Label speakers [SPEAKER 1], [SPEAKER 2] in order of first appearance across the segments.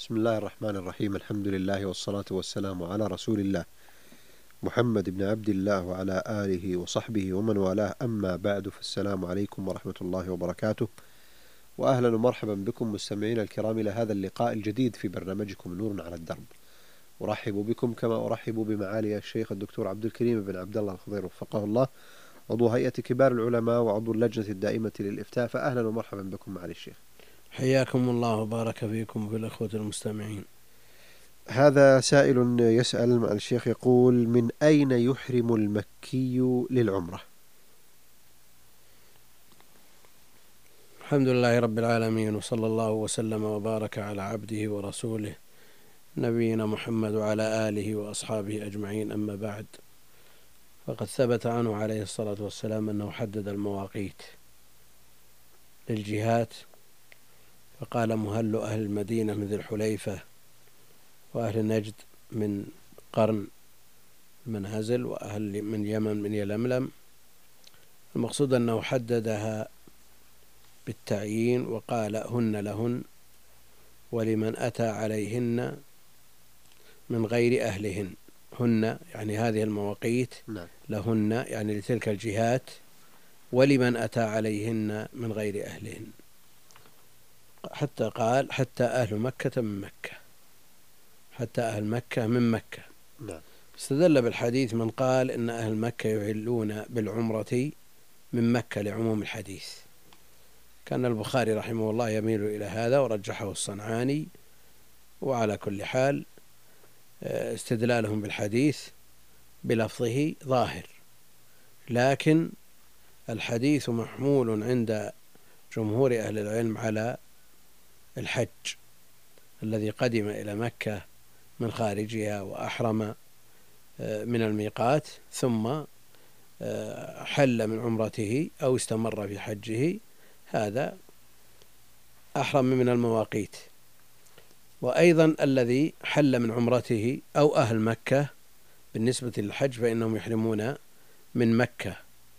[SPEAKER 1] بسم الله الرحمن الرحيم. الحمد لله والصلاة والسلام على رسول الله محمد بن عبد الله وعلى آله وصحبه ومن والاه، أما بعد، فالسلام عليكم ورحمة الله وبركاته، وأهلا ومرحبا بكم مستمعين الكرام إلى هذا اللقاء الجديد في برنامجكم نور على الدرب. أرحب بكم كما أرحب بمعالي الشيخ الدكتور عبد الكريم بن عبد الله الخضير وفقه الله، عضو هيئة كبار العلماء وعضو اللجنة الدائمة للإفتاء. فأهلا ومرحبا بكم معالي الشيخ.
[SPEAKER 2] حياكم الله وبارك فيكم في الأخوة المستمعين.
[SPEAKER 1] هذا سائل يسأل الشيخ، يقول: من أين يحرم المكي للعمرة؟
[SPEAKER 2] الحمد لله رب العالمين، وصلى الله وسلم وبارك على عبده ورسوله نبينا محمد وعلى آله وأصحابه أجمعين، أما بعد، فقد ثبت عنه عليه الصلاة والسلام أنه حدد المواقيت للجهات، فقال: مهل أهل المدينة من ذي الحليفة، وأهل نجد من قرن منهزل، وأهل من يمن من يلملم. المقصود أنه حددها بالتعيين وقال: هن لهن ولمن أتى عليهن من غير أهلهن. هن يعني هذه المواقيت، لهن يعني لتلك الجهات، ولمن أتى عليهن من غير أهلهن، حتى قال: حتى أهل مكة من مكة، حتى أهل مكة من مكة. استدل بالحديث من قال إن أهل مكة يحلون بالعمرة من مكة لعموم الحديث. كان البخاري رحمه الله يميل إلى هذا ورجحه الصنعاني. وعلى كل حال استدلالهم بالحديث بلفظه ظاهر، لكن الحديث محمول عند جمهور أهل العلم على الحج الذي قدم إلى مكة من خارجها وأحرم من الميقات، ثم حل من عمرته أو استمر في حجه، هذا أحرم من المواقيت. وأيضا الذي حل من عمرته أو أهل مكة بالنسبة للحج فإنهم يحرمون من مكة.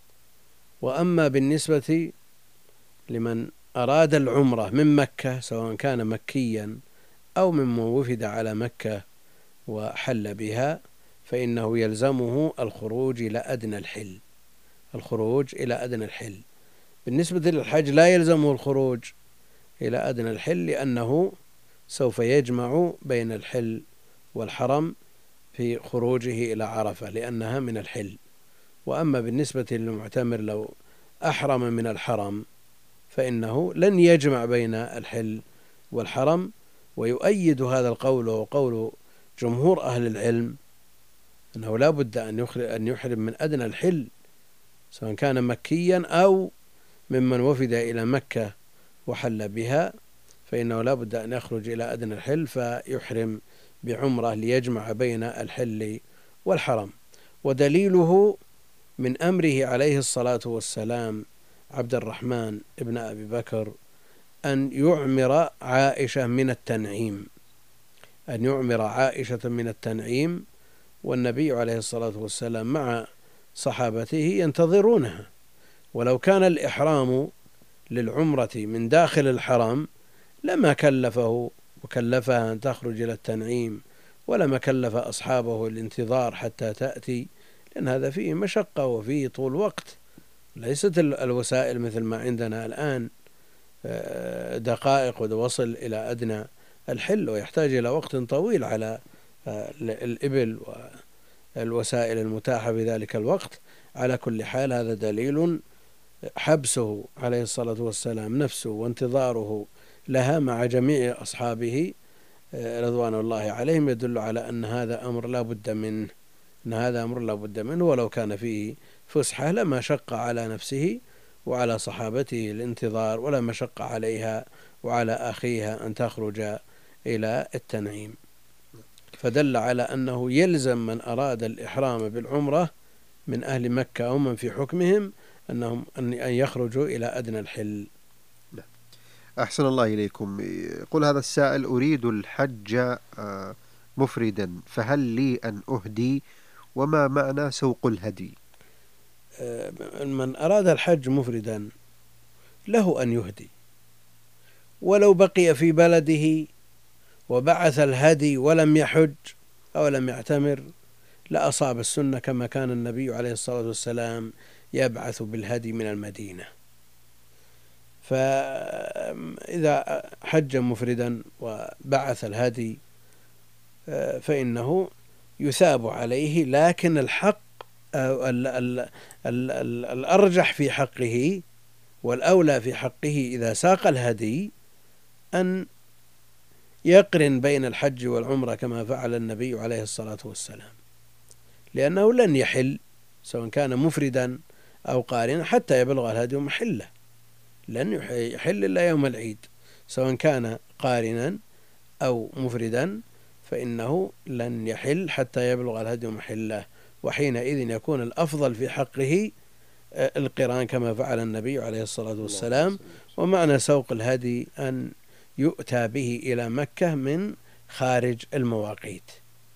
[SPEAKER 2] وأما بالنسبة لمن أراد العمرة من مكة، سواء كان مكيا أو ممن وفد على مكة وحل بها، فإنه يلزمه الخروج إلى أدنى الحل. الخروج إلى أدنى الحل. بالنسبة للحج لا يلزمه الخروج إلى أدنى الحل، لأنه سوف يجمع بين الحل والحرم في خروجه إلى عرفة، لأنها من الحل. وأما بالنسبة للمعتمر لو أحرم من الحرم فإنه لن يجمع بين الحل والحرم. ويؤيد هذا القول وقول جمهور أهل العلم أنه لا بد أن يحرم من أدنى الحل، سواء كان مكيا أو ممن وفد إلى مكة وحل بها، فإنه لا بد أن يخرج إلى أدنى الحل فيحرم بعمرة ليجمع بين الحل والحرم. ودليله من أمره عليه الصلاة والسلام عبد الرحمن ابن أبي بكر أن يعمر عائشة من التنعيم، أن يعمر عائشة من التنعيم، والنبي عليه الصلاة والسلام مع صحابته ينتظرونها. ولو كان الإحرام للعمرة من داخل الحرم لما كلفه وكلفها أن تخرج إلى التنعيم، ولما كلف أصحابه الانتظار حتى تأتي، لأن هذا فيه مشقة وفيه طول وقت. ليست الوسائل مثل ما عندنا الآن دقائق ووصل إلى أدنى الحل، ويحتاج إلى وقت طويل على الإبل والوسائل المتاحة في ذلك الوقت. على كل حال هذا دليل حبسه عليه الصلاة والسلام نفسه وانتظاره لها مع جميع أصحابه رضوان الله عليهم يدل على أن هذا أمر لا بد منه، أن هذا أمر لا بد منه. ولو كان فيه فسحة لما شق على نفسه وعلى صحابته الانتظار، ولا مشق عليها وعلى أخيها أن تخرج إلى التنعيم. فدل على أنه يلزم من أراد الإحرام بالعمرة من أهل مكة أو من في حكمهم أن يخرجوا إلى أدنى الحل.
[SPEAKER 1] أحسن الله إليكم. يقول هذا السائل: أريد الحج مفردا، فهل لي أن أهدي؟ وما معنى سوق الهدي؟
[SPEAKER 2] من أراد الحج مفردا له أن يهدي، ولو بقي في بلده وبعث الهدي ولم يحج أو لم يعتمر لأصاب السنة كما كان النبي عليه الصلاة والسلام يبعث بالهدي من المدينة. فإذا حج مفردا وبعث الهدي فإنه يثاب عليه، لكن الحق الأرجح في حقه والأولى في حقه إذا ساق الهدي أن يقرن بين الحج والعمرة كما فعل النبي عليه الصلاة والسلام، لأنه لن يحل سواء كان مفردا أو قارنا حتى يبلغ الهدي محله، لن يحل إلا يوم العيد، سواء كان قارنا أو مفردا فإنه لن يحل حتى يبلغ الهدي محله، وحينئذ يكون الأفضل في حقه القران كما فعل النبي عليه الصلاة والسلام. ومعنى سوق الهدي أن يؤتى به إلى مكة من خارج المواقيت،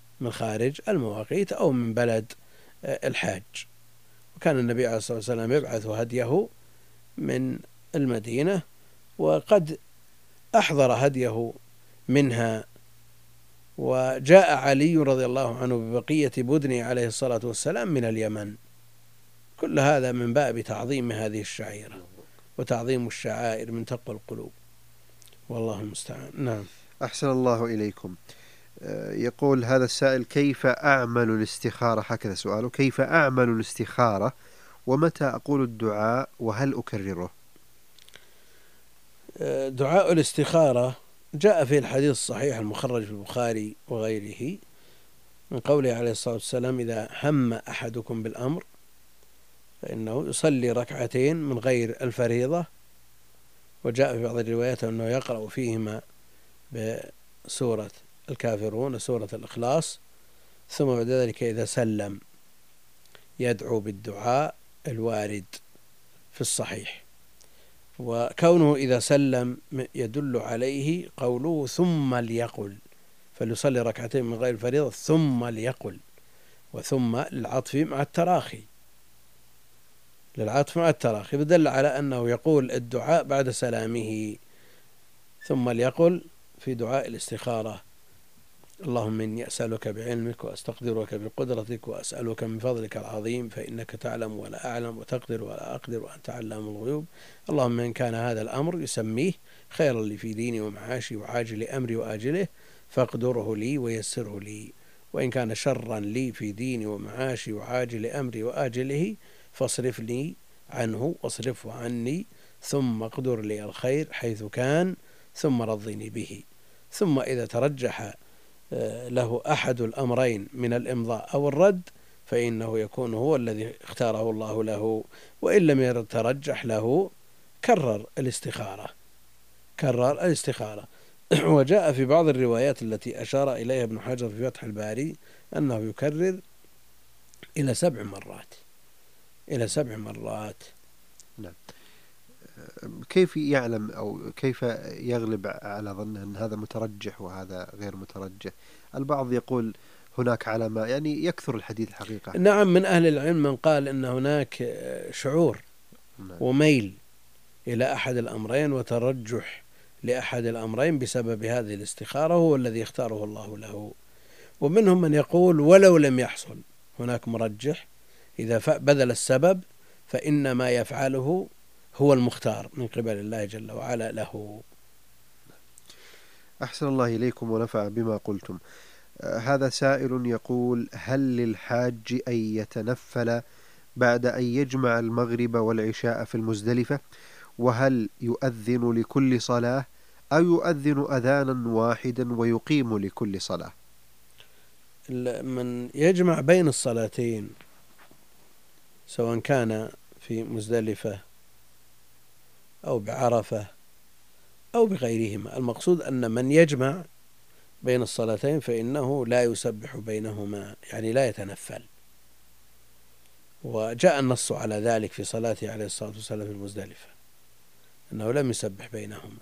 [SPEAKER 2] أو من بلد الحاج. وكان النبي عليه الصلاة والسلام يبعث هديه من المدينة، وقد أحضر هديه منها، وجاء علي رضي الله عنه ببقية بدنه عليه الصلاة والسلام من اليمن. كل هذا من باب تعظيم هذه الشعيرة وتعظيم الشعائر من تقوى القلوب، والله المستعان. نعم.
[SPEAKER 1] أحسن الله إليكم. يقول هذا السائل: كيف أعمل الاستخارة؟ هكذا سؤاله: كيف أعمل الاستخارة، ومتى أقول الدعاء، وهل أكرره؟
[SPEAKER 2] دعاء الاستخارة جاء في الحديث الصحيح المخرج في البخاري وغيره من قوله عليه الصلاة والسلام: إذا هم أحدكم بالأمر فإنه يصلي ركعتين من غير الفريضة، وجاء في بعض الروايات أنه يقرأ فيهما بسورة الكافرون وسورة الإخلاص، ثم بعد ذلك إذا سلم يدعو بالدعاء الوارد في الصحيح. وكونه إذا سلم يدل عليه قوله ثم ليقل، فليصلي ركعتين من غير الفريضة ثم ليقل، وثم للعطف مع التراخي، بدل على أنه يقول الدعاء بعد سلامه. ثم ليقل في دعاء الاستخارة: اللهم إني أسألك بعلمك وأستقدرك بقدرتك وأسألك من فضلك العظيم فإنك تعلم ولا أعلم وتقدر ولا أقدر وأنت علام الغيوب. اللهم إن كان هذا الأمر يسميه خيرا لي في ديني ومعاشي وعاجل أمري وآجله فاقدره لي ويسره لي، وإن كان شرا لي في ديني ومعاشي وعاجل أمري وآجله فاصرف لي عنه واصرفه عني، ثم اقدر لي الخير حيث كان، ثم رضني به. ثم إذا ترجح له أحد الأمرين من الإمضاء أو الرد فإنه يكون هو الذي اختاره الله له، وإن لم يترجح له كرر الاستخارة. وجاء في بعض الروايات التي أشار إليها ابن حجر في فتح الباري أنه يكرر إلى 7 مرات.
[SPEAKER 1] نعم. كيف يعلم أو كيف يغلب على ظنه أن هذا مترجح وهذا غير مترجح؟ البعض يقول هناك علامة، يعني يكثر الحديث الحقيقة.
[SPEAKER 2] نعم، من أهل العلم من قال أن هناك شعور وميل إلى أحد الأمرين وترجح لأحد الأمرين بسبب هذه الاستخارة، هو الذي اختاره الله له. ومنهم من يقول ولو لم يحصل هناك مرجح، إذا بذل السبب فإن ما يفعله هو المختار من قبل الله جل وعلا له.
[SPEAKER 1] أحسن الله إليكم ونفع بما قلتم. هذا سائل يقول: هل للحاج أن يتنفل بعد أن يجمع المغرب والعشاء في المزدلفة؟ وهل يؤذن لكل صلاة أو يؤذن أذانا واحدا ويقيم لكل صلاة؟
[SPEAKER 2] من يجمع بين الصلاتين سواء كان في مزدلفة أو بعرفة أو بغيرهما، المقصود أن من يجمع بين الصلاتين فإنه لا يسبح بينهما، يعني لا يتنفل. وجاء النص على ذلك في صلاته عليه الصلاة والسلام في المزدلفة أنه لم يسبح بينهما.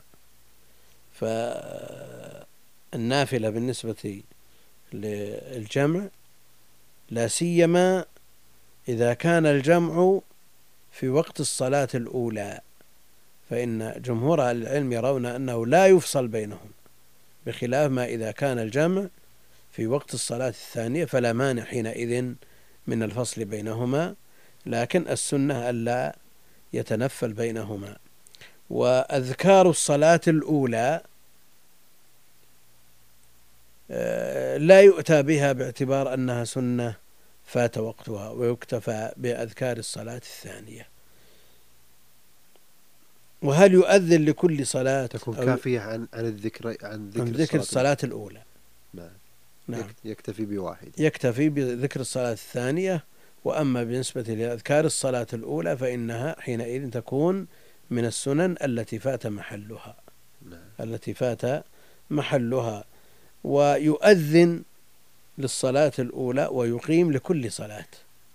[SPEAKER 2] فالنافلة بالنسبة للجمع لا سيما إذا كان الجمع في وقت الصلاة الأولى، فإن جمهور العلم يرون أنه لا يفصل بينهم، بخلاف ما إذا كان الجمع في وقت الصلاة الثانية فلا مانع حينئذ من الفصل بينهما، لكن السنة ألا يتنفل بينهما. وأذكار الصلاة الأولى لا يؤتى بها باعتبار أنها سنة فات وقتها، ويكتفى بأذكار الصلاة الثانية. وهل يؤذن لكل صلاة
[SPEAKER 1] تكون كافية عن ذكر
[SPEAKER 2] الصلاة الأولى؟
[SPEAKER 1] نعم. يكتفي بواحد،
[SPEAKER 2] يكتفي بذكر الصلاة الثانية. وأما بالنسبة لأذكار الصلاة الأولى فإنها حينئذ تكون من السنن التي فات محلها. التي فات محلها. ويؤذن للصلاة الأولى ويقيم لكل صلاة،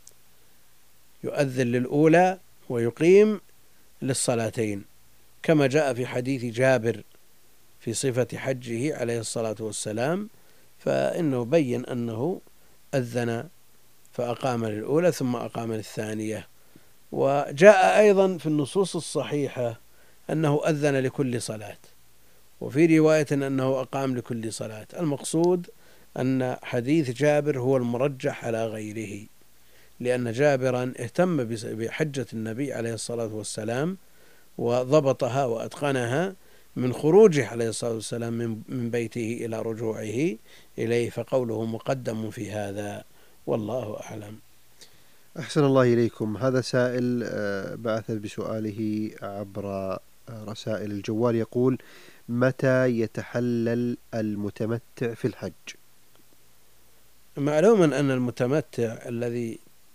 [SPEAKER 2] يؤذن للأولى ويقيم للصلاتين، كما جاء في حديث جابر في صفة حجه عليه الصلاة والسلام، فإنه بين أنه أذن فأقام للأولى ثم أقام للثانية. وجاء أيضا في النصوص الصحيحة أنه أذن لكل صلاة، وفي رواية أنه أقام لكل صلاة. المقصود أن حديث جابر هو المرجح على غيره، لأن جابرا اهتم بحجة النبي عليه الصلاة والسلام وضبطها وأتقنها من خروجه عليه الصلاة والسلام من بيته إلى رجوعه إليه، فقوله مقدم في هذا، والله أعلم.
[SPEAKER 1] أحسن الله إليكم. هذا سائل بعث بسؤاله عبر رسائل الجوال، يقول: متى يتحلل المتمتع في الحج؟
[SPEAKER 2] معلوم أن المتمتع الذي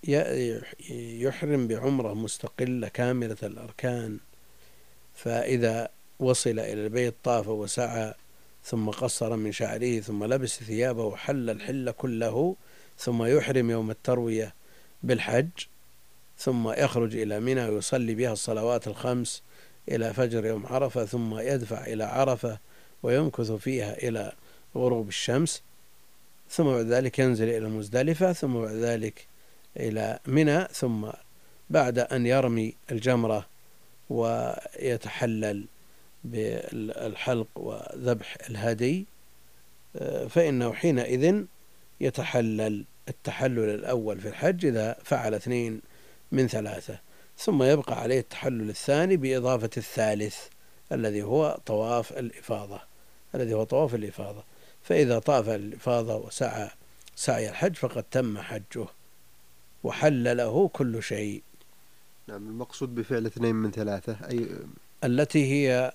[SPEAKER 2] يحرم بعمرة مستقلة كاملة الأركان، فإذا وصل إلى البيت طاف وسعى ثم قصر من شعره ثم لبس ثيابه وحل الحل كله، ثم يحرم يوم التروية بالحج، ثم يخرج إلى منى ويصلي بها الصلوات الخمس إلى فجر يوم عرفة، ثم يدفع إلى عرفة ويمكث فيها إلى غروب الشمس، ثم بعد ذلك ينزل إلى مزدلفة، ثم بعد ذلك إلى منى، ثم بعد أن يرمي الجمرة ويتحلل بالحلق وذبح الهدي، فإنه حينئذ يتحلل التحلل الأول في الحج إذا فعل 2 من 3، ثم يبقى عليه التحلل الثاني بإضافة الثالث الذي هو طواف الإفاضة. فإذا طاف الإفاضة وسعى سعي الحج فقد تم حجه وحل له كل شيء.
[SPEAKER 1] نعم. المقصود بفعل 2 من 3 أي
[SPEAKER 2] التي هي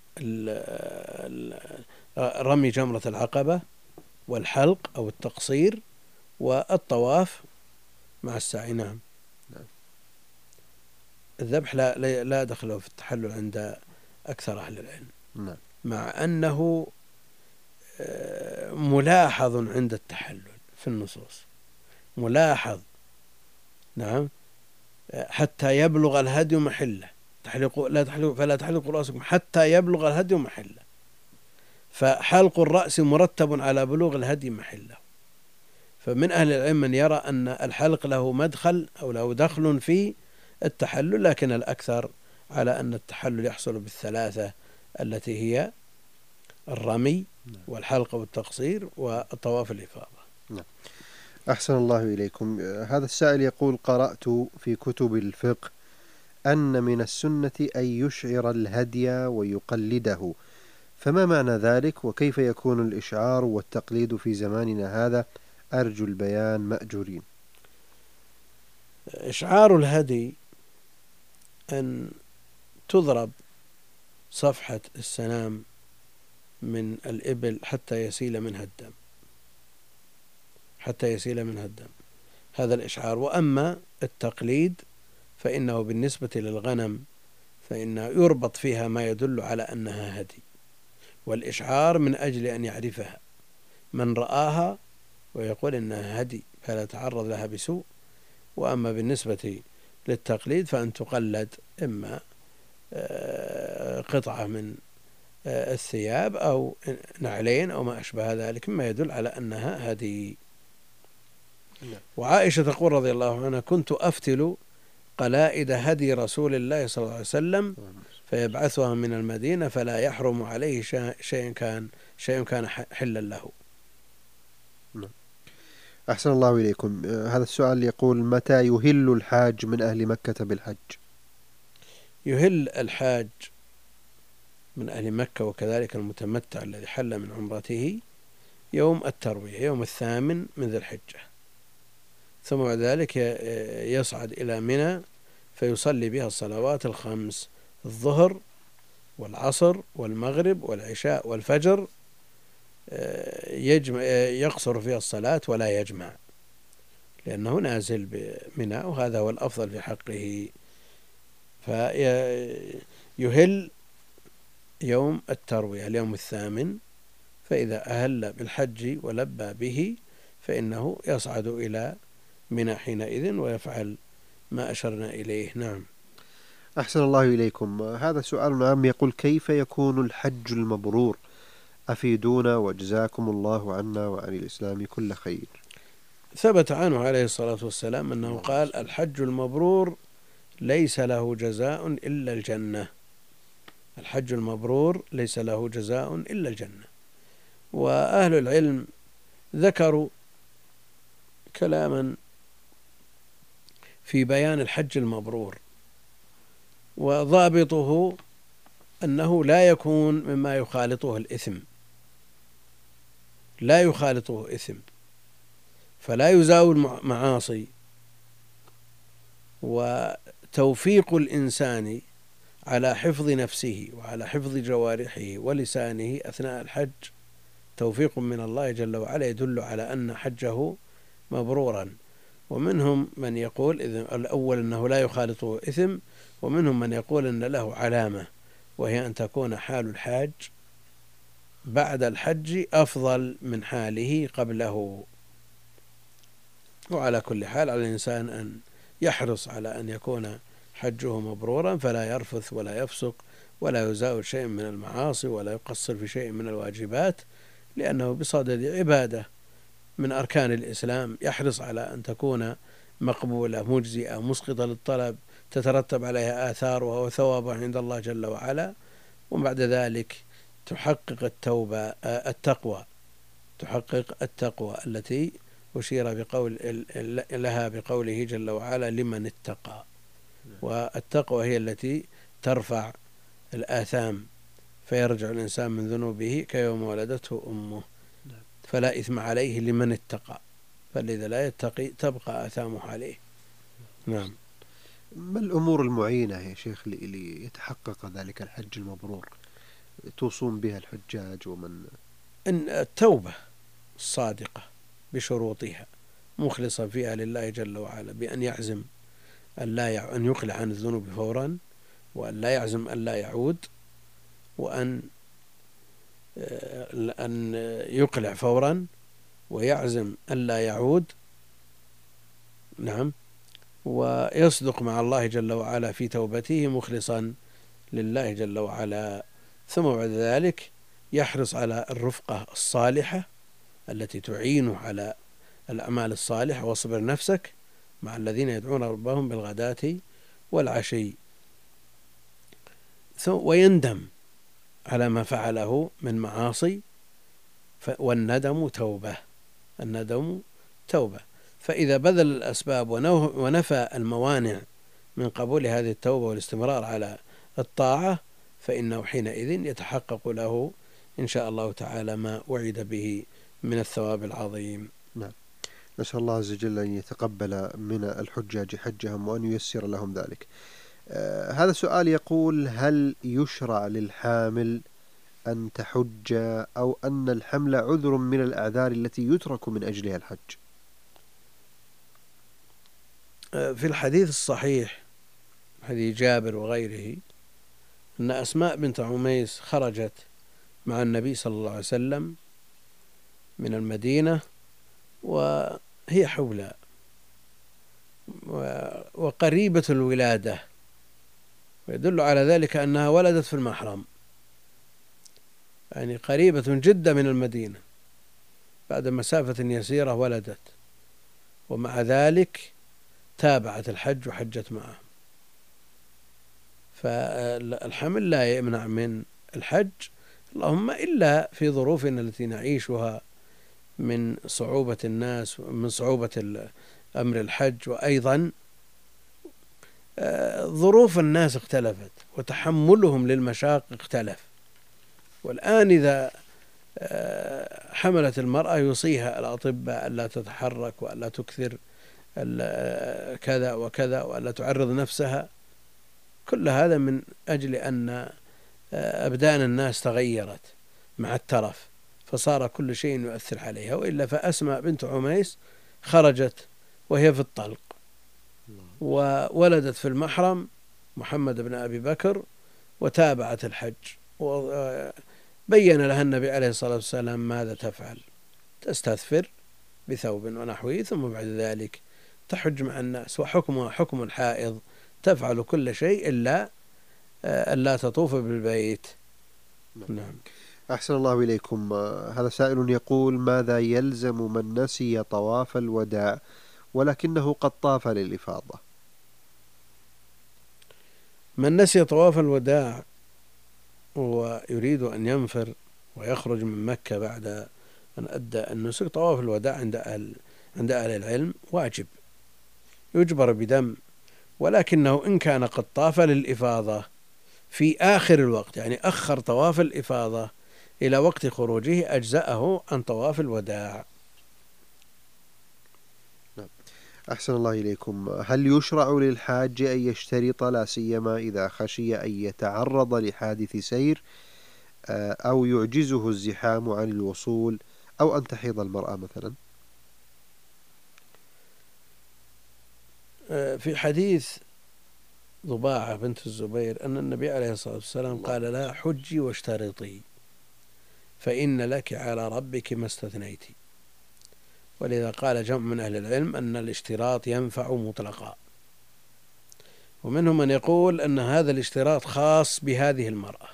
[SPEAKER 2] رمي جمرة العقبة والحلق أو التقصير والطواف مع السعي. نعم. الذبح لا دخله في التحلل عند أكثر أهل العلم.
[SPEAKER 1] نعم.
[SPEAKER 2] مع أنه ملاحظ عند التحلل في النصوص، ملاحظ. نعم. حتى يبلغ الهدي محله، فلا تحلقوا رؤوسكم حتى يبلغ الهدي محله، فحلق الرأس مرتب على بلوغ الهدي محله. فمن أهل العلم من يرى أن الحلق له مدخل أو له دخل في التحلل، لكن الأكثر على أن التحلل يحصل بالثلاثة التي هي الرمي والحلق والتقصير والطواف الإفاضة.
[SPEAKER 1] نعم. أحسن الله إليكم. هذا السائل يقول: قرأت في كتب الفقه أن من السنة أن يشعر الهدي ويقلده، فما معنى ذلك؟ وكيف يكون الإشعار والتقليد في زماننا هذا؟ أرجو البيان مأجورين.
[SPEAKER 2] إشعار الهدي أن تضرب صفحة السنام من الإبل حتى يسيل منها الدم، هذا الإشعار. وأما التقليد فإنه بالنسبة للغنم فإنه يربط فيها ما يدل على أنها هدي، والإشعار من أجل أن يعرفها من رآها ويقول إنها هدي فلا تعرض لها بسوء. وأما بالنسبة للتقليد فأن تقلد إما قطعة من الثياب أو نعلين أو ما أشبه ذلك مما يدل على أنها هدي. وعائشة تقول رضي الله عنها: كنت أفتل قلائد هدي رسول الله صلى الله عليه وسلم فيبعثها من المدينة فلا يحرم عليه شيء كان حلا له.
[SPEAKER 1] أحسن الله إليكم. هذا السؤال يقول: متى يهل الحاج من أهل مكة بالحج؟
[SPEAKER 2] يهل الحاج من أهل مكة وكذلك المتمتع الذي حل من عمرته يوم التروية، يوم 8 من ذي الحجة، ثم بعد ذلك يصعد إلى منى فيصلي بها الصلوات الخمس: الظهر والعصر والمغرب والعشاء والفجر، يقصر فيها الصلاة ولا يجمع، لأنه نازل بمنى، وهذا هو الأفضل في حقه. فيهل يوم التروية اليوم 8، فإذا أهل بالحج ولبى به فإنه يصعد إلى منى حينئذ ويفعل ما أشرنا إليه. نعم.
[SPEAKER 1] أحسن الله إليكم. هذا سؤال عام يقول: كيف يكون الحج المبرور؟ أفيدونا وجزاكم الله عنا وعن الإسلام كل خير.
[SPEAKER 2] ثبت عنه عليه الصلاة والسلام أنه قال: الحج المبرور ليس له جزاء إلا الجنة. الحج المبرور ليس له جزاء إلا الجنة. وأهل العلم ذكروا كلاما في بيان الحج المبرور، وضابطه أنه لا يكون مما يخالطه الإثم، لا يخالطه إثم، فلا يزاول معاصي. وتوفيق الإنسان على حفظ نفسه وعلى حفظ جوارحه ولسانه أثناء الحج توفيق من الله جل وعلا يدل على أن حجه مبرورا. ومنهم من يقول الأول أنه لا يخالطه إثم، ومنهم من يقول أن له علامة، وهي أن تكون حال الحاج بعد الحج أفضل من حاله قبله. وعلى كل حال على الإنسان أن يحرص على أن يكون حجه مبرورا، فلا يرفث ولا يفسق ولا يزاول شيء من المعاصي ولا يقصر في شيء من الواجبات، لأنه بصدد عبادة من أركان الإسلام يحرص على أن تكون مقبولة مجزئة مسقطة للطلب تترتب عليها آثارها وثوابها عند الله جل وعلا. وبعد ذلك تحقق التقوى التي أشير لها بقوله جل وعلا: لمن اتقى. والتقوى هي التي ترفع الآثام فيرجع الإنسان من ذنوبه كيوم ولدته أمه، فلا إثم عليه لمن اتقى، فالذي لا يتقي تبقى آثامه عليه. نعم.
[SPEAKER 1] ما الأمور المعينة يا شيخ ليتحقق ذلك الحج المبرور توصون بها الحجاج؟ ومن
[SPEAKER 2] إن التوبة الصادقة بشروطها مخلصا فيها لله جل وعلا، بأن يعزم أن يقلع عن الذنوب فورا، وأن لا يعزم أن لا يعود، وأن يقلع فورا ويعزم أن لا يعود. نعم. ويصدق مع الله جل وعلا في توبته مخلصا لله جل وعلا. ثم بعد ذلك يحرص على الرفقة الصالحة التي تعينه على الأعمال الصالحة، واصبر نفسك مع الذين يدعون ربهم بالغداة والعشي، ويندم على ما فعله من معاصي، والندم توبة. فإذا بذل الأسباب ونفى الموانع من قبول هذه التوبة والاستمرار على الطاعة، فإنه حينئذ يتحقق له إن شاء الله تعالى ما وعد به من الثواب العظيم.
[SPEAKER 1] نعم. نسأل الله عز وجل أن يتقبل من الحجاج حجهم وأن ييسر لهم ذلك. هذا سؤال يقول: هل يشرع للحامل أن تحج، أو أن الحمل عذر من الأعذار التي يترك من أجلها الحج؟
[SPEAKER 2] في الحديث الصحيح حديث جابر وغيره أن أسماء بنت عميس خرجت مع النبي صلى الله عليه وسلم من المدينة وهي حولاء وقريبة الولادة، ويدل على ذلك أنها ولدت في المحرم، يعني قريبة جدا من المدينة، بعد مسافة يسيرة ولدت، ومع ذلك تابعت الحج وحجت معه. فالحمل لا يمنع من الحج، اللهم إلا في ظروفنا التي نعيشها من صعوبة الناس، من صعوبة أمر الحج، وأيضا ظروف الناس اختلفت وتحملهم للمشاق اختلف. والآن إذا حملت المرأة يوصيها الأطباء ألا تتحرك وألا تكثر كذا وكذا وألا تعرض نفسها، كل هذا من أجل أن أبدان الناس تغيرت مع الترف، فصار كل شيء يؤثر عليها. وإلا فأسماء بنت عميس خرجت وهي في الطلق، وولدت في المحرم محمد بن أبي بكر، وتابعت الحج، وبين لها النبي عليه الصلاة والسلام ماذا تفعل: تستثفر بثوب ونحوه، ثم بعد ذلك تحج مع الناس، وحكمها حكم الحائض، تفعل كل شيء إلا ألا تطوف بالبيت. نعم.
[SPEAKER 1] أحسن الله إليكم. هذا سائل يقول: ماذا يلزم من نسي طواف الوداع ولكنه قد طاف للإفاضة؟
[SPEAKER 2] من نسي طواف الوداع ويريد أن ينفر ويخرج من مكة بعد أن أدى النسك، طواف الوداع عند أهل العلم واجب يجبر بدم، ولكنه إن كان قد طاف للإفاضة في آخر الوقت، يعني أخر طواف الإفاضة إلى وقت خروجه، أجزأه عن طواف الوداع.
[SPEAKER 1] أحسن الله إليكم. هل يشرع للحاج أن يشترط، لا سيما إذا خشي أن يتعرض لحادث سير أو يعجزه الزحام عن الوصول، أو أن تحيض المرأة مثلا؟
[SPEAKER 2] في حديث ضباعة بنت الزبير أن النبي عليه الصلاة والسلام قال لها: حجي واشترطي فإن لك على ربك ما استثنيت. ولذا قال جمع من أهل العلم أن الاشتراط ينفع مطلقا، ومنهم من يقول أن هذا الاشتراط خاص بهذه المرأة،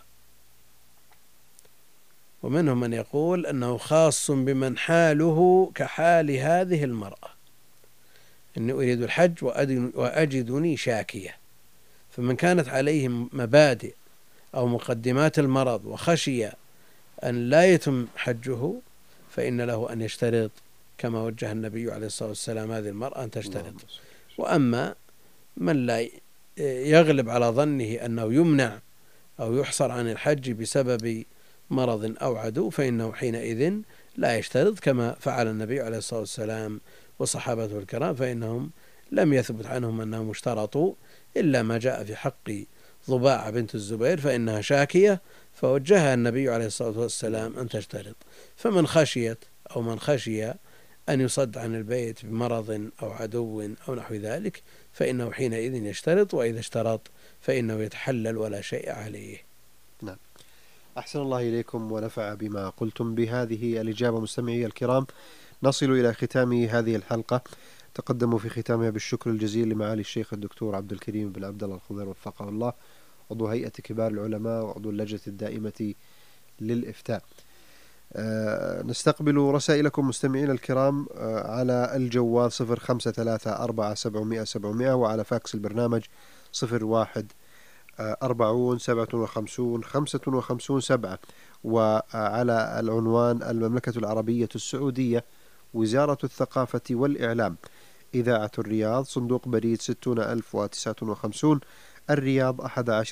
[SPEAKER 2] ومنهم من يقول أنه خاص بمن حاله كحال هذه المرأة، إني أريد الحج وأجدني شاكية. فمن كانت عليه مبادئ أو مقدمات المرض وخشي أن لا يتم حجه، فإن له أن يشترط كما وجه النبي عليه الصلاة والسلام هذه المرأة أن تشترط. وأما من لا يغلب على ظنه أنه يمنع أو يحصر عن الحج بسبب مرض أو عدو، فإنه حينئذ لا يشترط، كما فعل النبي عليه الصلاة والسلام وصحابته الكرام، فإنهم لم يثبت عنهم أنهم اشترطوا إلا ما جاء في حق ضباعة بنت الزبير فإنها شاكية، فوجهها النبي عليه الصلاة والسلام أن تشترط. فمن خشيت أو من خشي أن يصد عن البيت بمرض أو عدو أو نحو ذلك، فإنه حينئذ يشترط، وإذا اشترط فإنه يتحلل ولا شيء عليه.
[SPEAKER 1] نعم. أحسن الله إليكم ونفع بما قلتم. بهذه الإجابة مستمعي الكرام نصل إلى ختام هذه الحلقة. تقدموا في ختامها بالشكر الجزيل لمعالي الشيخ الدكتور عبد الكريم بن عبد الله الخضير وفقه الله، عضو هيئة كبار العلماء وعضو اللجنة الدائمة للإفتاء. نستقبل رسائلكم مستمعين الكرام على الجوال 0534 وعلى فاكس البرنامج 0140 وعلى العنوان: المملكة العربية السعودية، وزارة الثقافة والإعلام، إذاعة الرياض، صندوق بريد 60059، الرياض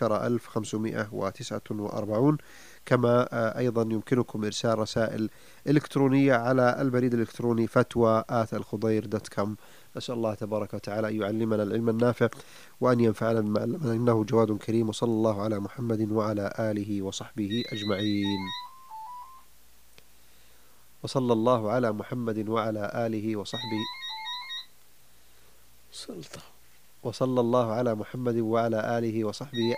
[SPEAKER 1] 11549. كما أيضا يمكنكم إرسال رسائل إلكترونية على البريد الإلكتروني فتوى@الخضير.com. نسأل الله تبارك وتعالى أن يعلمنا العلم النافع وأن ينفعنا بما علمنا، إنه جواد كريم. وصلى الله على محمد وعلى آله وصحبه أجمعين. وصلى الله على محمد وعلى آله وصحبه وصلى الله على محمد وعلى آله وصحبه.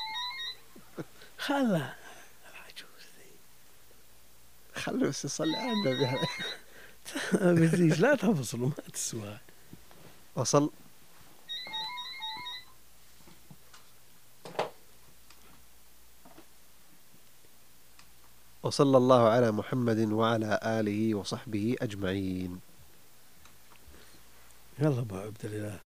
[SPEAKER 1] خلوا بس يصلي على النبي.
[SPEAKER 2] بزيش لا تفصلوا، ما تسوى.
[SPEAKER 1] وصلى الله على محمد وعلى آله وصحبه أجمعين.
[SPEAKER 2] يلا أبو عبد الله.